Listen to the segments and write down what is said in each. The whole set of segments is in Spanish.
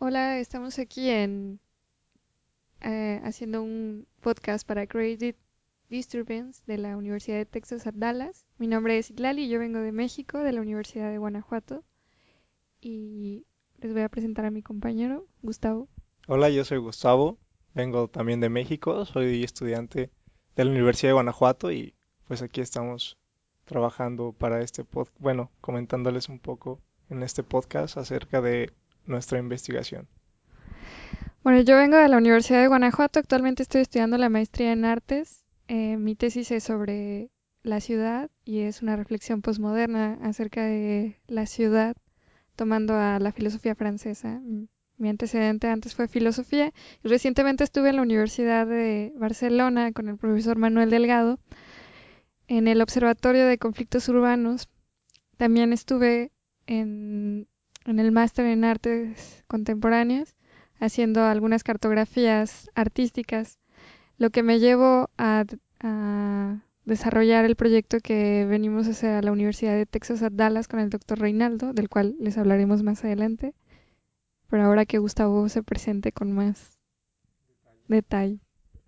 Hola, estamos aquí haciendo un podcast para Creative Disturbance de la Universidad de Texas at Dallas. Mi nombre es Itlali y yo vengo de México, de la Universidad de Guanajuato. Y les voy a presentar a mi compañero, Gustavo. Hola, yo soy Gustavo, vengo también de México, soy estudiante de la Universidad de Guanajuato y pues aquí estamos trabajando para este podcast, bueno, comentándoles un poco en este podcast acerca de nuestra investigación. Bueno, yo vengo de la Universidad de Guanajuato. Actualmente estoy estudiando la maestría en artes. Mi tesis es sobre la ciudad y es una reflexión posmoderna acerca de la ciudad tomando a la filosofía francesa. Mi antecedente antes fue filosofía y recientemente estuve en la Universidad de Barcelona con el profesor Manuel Delgado en el Observatorio de Conflictos Urbanos. También estuve en el máster en artes contemporáneas haciendo algunas cartografías artísticas, lo que me llevó a desarrollar el proyecto que venimos a hacer a la Universidad de Texas at Dallas con el doctor Reinaldo, del cual les hablaremos más adelante, pero ahora que Gustavo se presente con más detalle.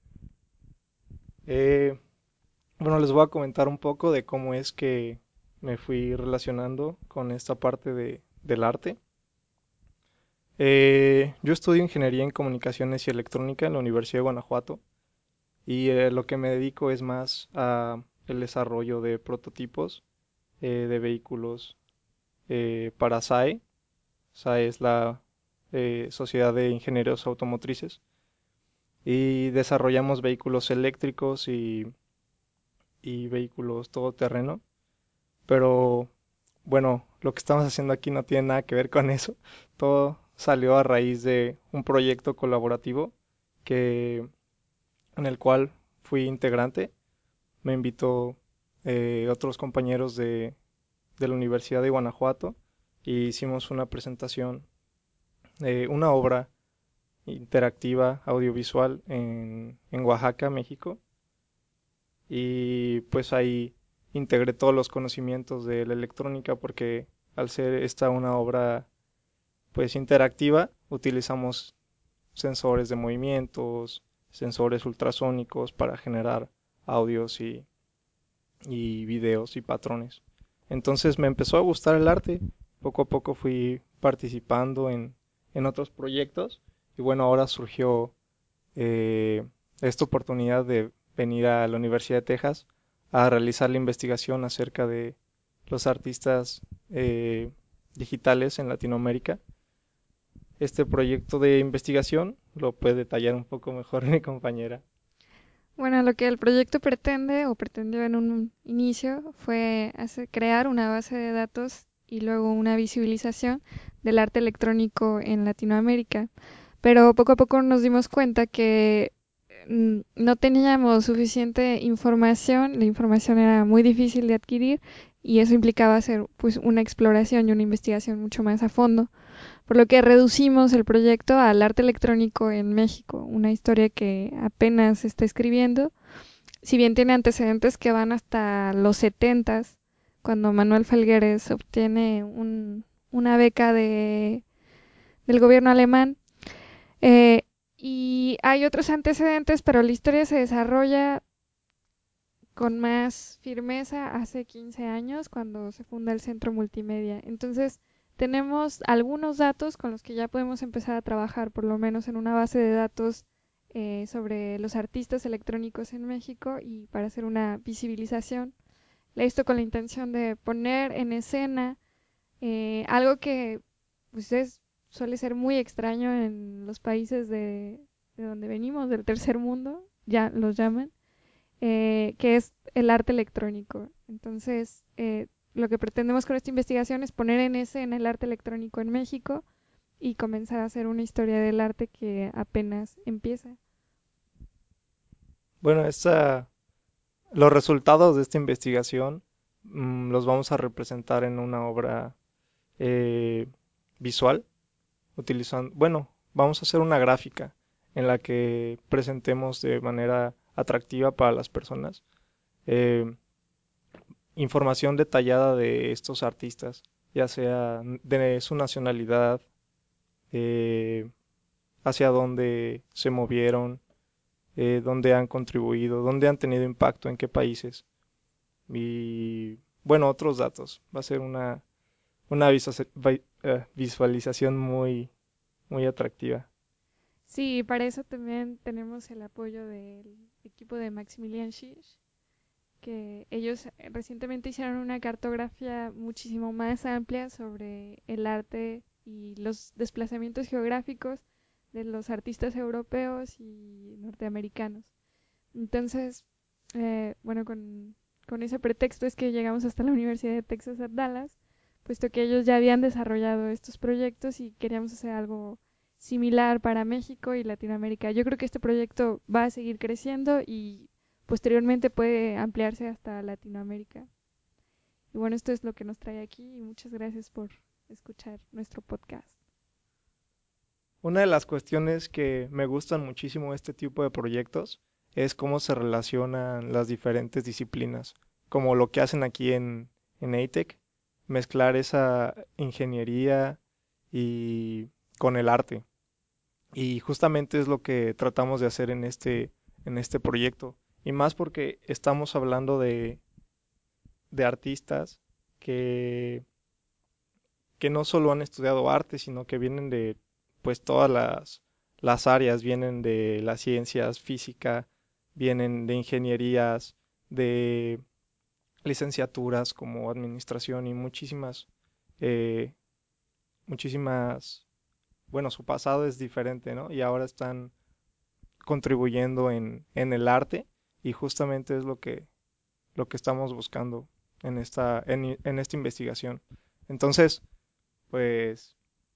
Eh, bueno, les voy a comentar un poco de cómo es que me fui relacionando con esta parte del arte. Yo estudio ingeniería en comunicaciones y electrónica en la Universidad de Guanajuato. Y lo que me dedico es más a el desarrollo de prototipos de vehículos para SAE. SAE es la Sociedad de Ingenieros Automotrices. Y desarrollamos vehículos eléctricos y vehículos todoterreno. Pero bueno, lo que estamos haciendo aquí no tiene nada que ver con eso. Todo salió a raíz de un proyecto colaborativo que, en el cual fui integrante. Me invitó otros compañeros de la Universidad de Guanajuato y hicimos una presentación, una obra interactiva audiovisual en Oaxaca, México. Y pues ahí integré todos los conocimientos de la electrónica porque al ser esta una obra pues interactiva, utilizamos sensores de movimientos, sensores ultrasónicos para generar audios y videos y patrones. Entonces me empezó a gustar el arte, poco a poco fui participando en otros proyectos y bueno, ahora surgió eh, esta oportunidad de venir a la Universidad de Texas a realizar la investigación acerca de los artistas digitales en Latinoamérica. Este proyecto de investigación lo puede detallar un poco mejor mi compañera. Bueno, lo que el proyecto pretende o pretendió en un inicio fue crear una base de datos y luego una visibilización del arte electrónico en Latinoamérica. Pero poco a poco nos dimos cuenta que no teníamos suficiente información, la información era muy difícil de adquirir y eso implicaba hacer pues una exploración y una investigación mucho más a fondo, por lo que reducimos el proyecto al arte electrónico en México, una historia que apenas se está escribiendo, si bien tiene antecedentes que van hasta los setentas, cuando Manuel Felgueres obtiene una beca del gobierno alemán. eh, y hay otros antecedentes, pero la historia se desarrolla con más firmeza hace 15 años cuando se funda el Centro Multimedia. Entonces, tenemos algunos datos con los que ya podemos empezar a trabajar, por lo menos en una base de datos sobre los artistas electrónicos en México y para hacer una visibilización. Esto con la intención de poner en escena algo que pues suele ser muy extraño en los países de donde venimos, del tercer mundo, ya los llaman, que es el arte electrónico. Entonces, lo que pretendemos con esta investigación es poner en escena el arte electrónico en México y comenzar a hacer una historia del arte que apenas empieza. Bueno, los resultados de esta investigación los vamos a representar en una obra eh, visual, utilizando, bueno, vamos a hacer una gráfica en la que presentemos de manera atractiva para las personas eh, información detallada de estos artistas, ya sea de su nacionalidad, eh, hacia dónde se movieron, dónde han contribuido, dónde han tenido impacto, en qué países. Y bueno, otros datos. Va a ser una visualización muy atractiva. Sí, para eso también tenemos el apoyo del equipo de Maximilian Schisch, que ellos recientemente hicieron una cartografía muchísimo más amplia sobre el arte y los desplazamientos geográficos de los artistas europeos y norteamericanos. Entonces, bueno, con ese pretexto es que llegamos hasta la Universidad de Texas at Dallas, puesto que ellos ya habían desarrollado estos proyectos y queríamos hacer algo similar para México y Latinoamérica. Yo creo que este proyecto va a seguir creciendo y posteriormente puede ampliarse hasta Latinoamérica. Y bueno, esto es lo que nos trae aquí y muchas gracias por escuchar nuestro podcast. Una de las cuestiones que me gustan muchísimo de este tipo de proyectos es cómo se relacionan las diferentes disciplinas, como lo que hacen aquí en ATEC, mezclar esa ingeniería y con el arte. Y justamente es lo que tratamos de hacer en este proyecto. Y más porque estamos hablando de artistas que, que no solo han estudiado arte, sino que vienen de pues todas las áreas, vienen de las ciencias, física, vienen de ingenierías, de licenciaturas como administración y eh, muchísimas, bueno, su pasado es diferente, ¿no? Y ahora están contribuyendo en el arte y justamente es lo que estamos buscando en esta investigación. Entonces, pues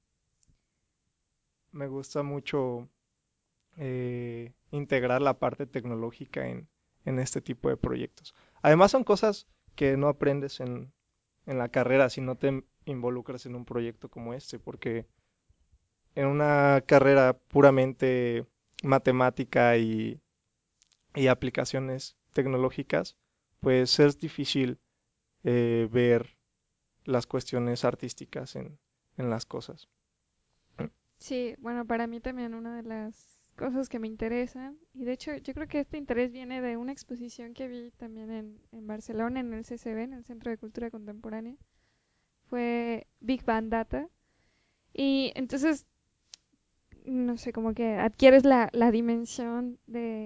me gusta mucho integrar la parte tecnológica en este tipo de proyectos. Además son cosas que no aprendes en la carrera si no te involucras en un proyecto como este, porque en una carrera puramente matemática y aplicaciones tecnológicas, pues es difícil ver las cuestiones artísticas en las cosas. Sí, bueno, para mí también una de las cosas que me interesan, y de hecho yo creo que este interés viene de una exposición que vi también en Barcelona, en el CCB, en el Centro de Cultura Contemporánea, fue Big Bang Data, y entonces, no sé, como que adquieres la dimensión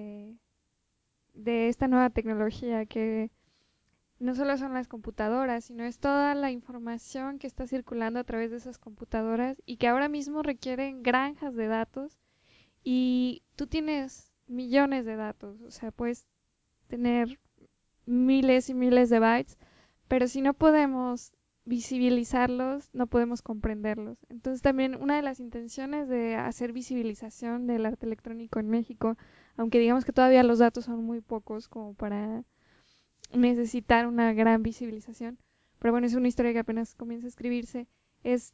de esta nueva tecnología que no solo son las computadoras, sino es toda la información que está circulando a través de esas computadoras y que ahora mismo requieren granjas de datos y tú tienes millones de datos, o sea, puedes tener miles y miles de bytes, pero si no podemos visibilizarlos, no podemos comprenderlos. Entonces también una de las intenciones de hacer visibilización del arte electrónico en México, aunque digamos que todavía los datos son muy pocos como para necesitar una gran visibilización, pero bueno, es una historia que apenas comienza a escribirse, es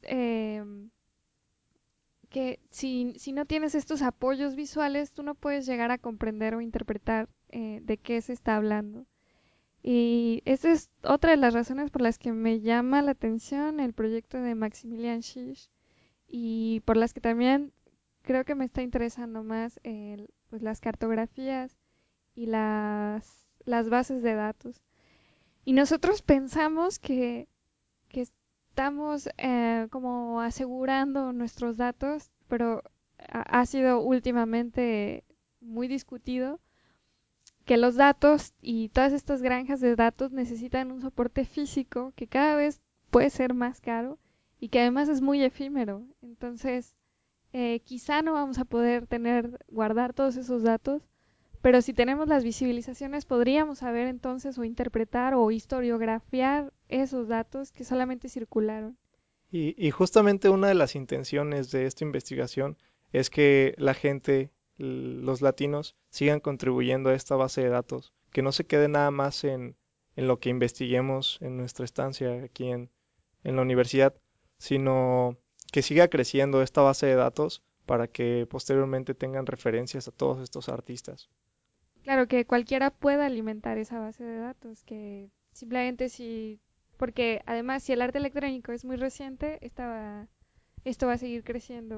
que si no tienes estos apoyos visuales, tú no puedes llegar a comprender o interpretar de qué se está hablando. Y esa es otra de las razones por las que me llama la atención el proyecto de Maximilian Schisch y por las que también creo que me está interesando más pues las cartografías y las bases de datos. Y nosotros pensamos que estamos como asegurando nuestros datos, pero ha sido últimamente muy discutido que los datos y todas estas granjas de datos necesitan un soporte físico que cada vez puede ser más caro y que además es muy efímero. Entonces, quizá no vamos a poder guardar todos esos datos, pero si tenemos las visibilizaciones podríamos saber entonces o interpretar o historiografiar esos datos que solamente circularon. Y justamente una de las intenciones de esta investigación es que la gente, los latinos, sigan contribuyendo a esta base de datos, que no se quede nada más en lo que investiguemos en nuestra estancia aquí en la universidad, sino que siga creciendo esta base de datos para que posteriormente tengan referencias a todos estos artistas. Claro que cualquiera pueda alimentar esa base de datos, que simplemente si, porque además si el arte electrónico es muy reciente, esto va a seguir creciendo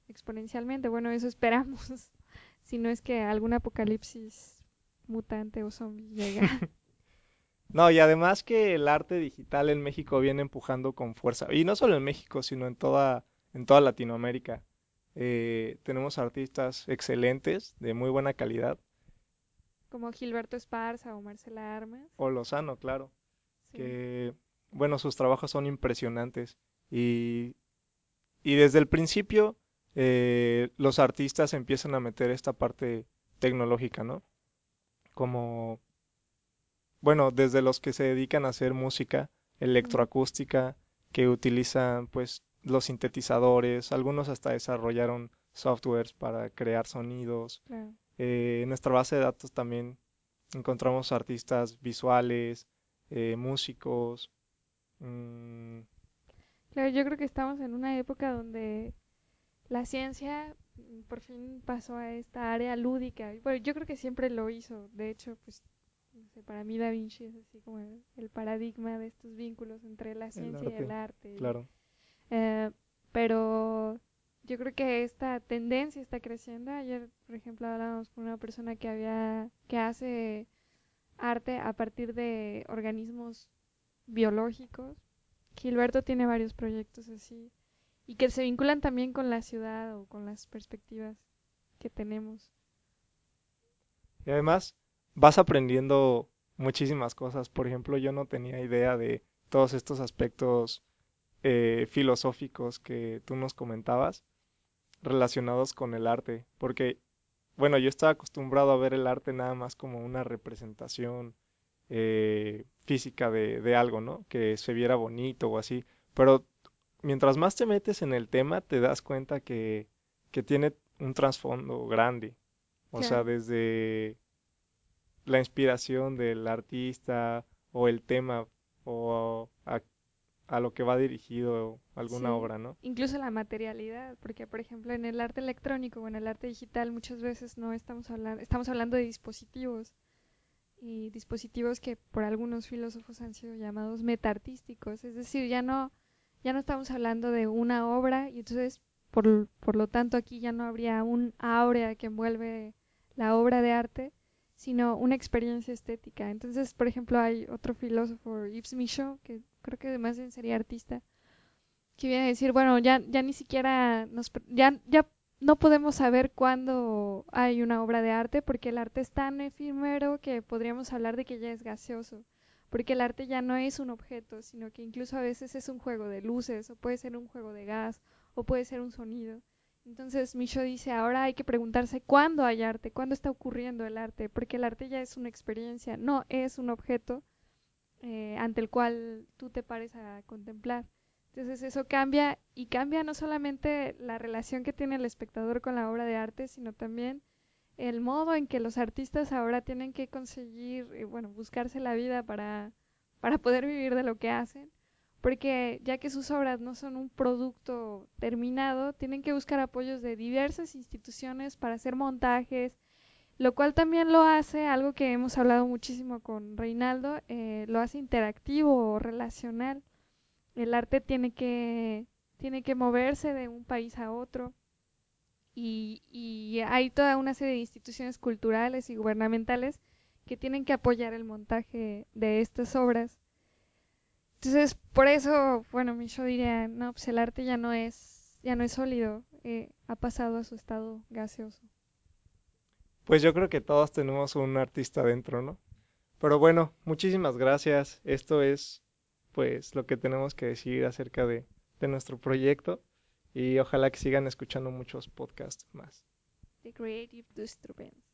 exponencialmente. Bueno, eso esperamos, si no es que algún apocalipsis mutante o zombie llega. No, y además que el arte digital en México viene empujando con fuerza, y no solo en México, sino en toda Latinoamérica. Tenemos artistas excelentes, de muy buena calidad, Como Gilberto Esparza o Marcela Armas. o Lozano, claro, Sí. que, bueno, sus trabajos son impresionantes. Y, y desde el principio, los artistas empiezan a meter esta parte tecnológica, ¿no? Como, bueno, desde los que se dedican a hacer música Mm, electroacústica, que utilizan pues los sintetizadores, algunos hasta desarrollaron softwares para crear sonidos. claro. En nuestra base de datos también encontramos artistas visuales, músicos. mm, Claro, yo creo que estamos en una época donde la ciencia por fin pasó a esta área lúdica. Y bueno, yo creo que siempre lo hizo. De hecho, pues, no sé, para mí Da Vinci es así como el paradigma de estos vínculos entre la el ciencia y el arte, arte. claro. Eh, pero yo creo que esta tendencia está creciendo. Ayer, por ejemplo, hablábamos con una persona que hace arte a partir de organismos biológicos. Gilberto tiene varios proyectos así y que se vinculan también con la ciudad o con las perspectivas que tenemos. Y además vas aprendiendo muchísimas cosas. Por ejemplo, yo no tenía idea de todos estos aspectos filosóficos que tú nos comentabas relacionados con el arte, porque, bueno, yo estaba acostumbrado a ver el arte nada más como una representación física de algo, ¿no? Que se viera bonito o así, pero mientras más te metes en el tema, te das cuenta que tiene un trasfondo grande, o sea, Claro. desde la inspiración del artista o el tema o a lo que va dirigido alguna Sí, obra, ¿no? incluso la materialidad, porque por ejemplo en el arte electrónico o en el arte digital muchas veces no estamos hablando de dispositivos y dispositivos que por algunos filósofos han sido llamados metaartísticos, es decir, ya no estamos hablando de una obra y entonces por lo tanto aquí ya no habría un áurea que envuelve la obra de arte, sino una experiencia estética. Entonces, por ejemplo, hay otro filósofo, Yves Michaud, que creo que más bien sería artista, que viene a decir, bueno, ya ni siquiera ya no podemos saber cuándo hay una obra de arte porque el arte es tan efímero que podríamos hablar de que ya es gaseoso, porque el arte ya no es un objeto, sino que incluso a veces es un juego de luces o puede ser un juego de gas o puede ser un sonido. Entonces Micho dice, ahora hay que preguntarse cuándo hay arte, cuándo está ocurriendo el arte, porque el arte ya es una experiencia, no es un objeto ante el cual tú te pares a contemplar. Entonces eso cambia y cambia no solamente la relación que tiene el espectador con la obra de arte, sino también el modo en que los artistas ahora tienen que conseguir, bueno, buscarse la vida para poder vivir de lo que hacen, porque ya que sus obras no son un producto terminado, tienen que buscar apoyos de diversas instituciones para hacer montajes, lo cual también lo hace, algo que hemos hablado muchísimo con Reinaldo, lo hace interactivo o relacional. El arte tiene que moverse de un país a otro y hay toda una serie de instituciones culturales y gubernamentales que tienen que apoyar el montaje de estas obras. Entonces, por eso, bueno, yo diría, no, pues el arte ya no es sólido, ha pasado a su estado gaseoso. Pues yo creo que todos tenemos un artista dentro, ¿no? Pero bueno, muchísimas gracias. Esto es pues lo que tenemos que decir acerca de nuestro proyecto y ojalá que sigan escuchando muchos podcasts más. The Creative Disturbance.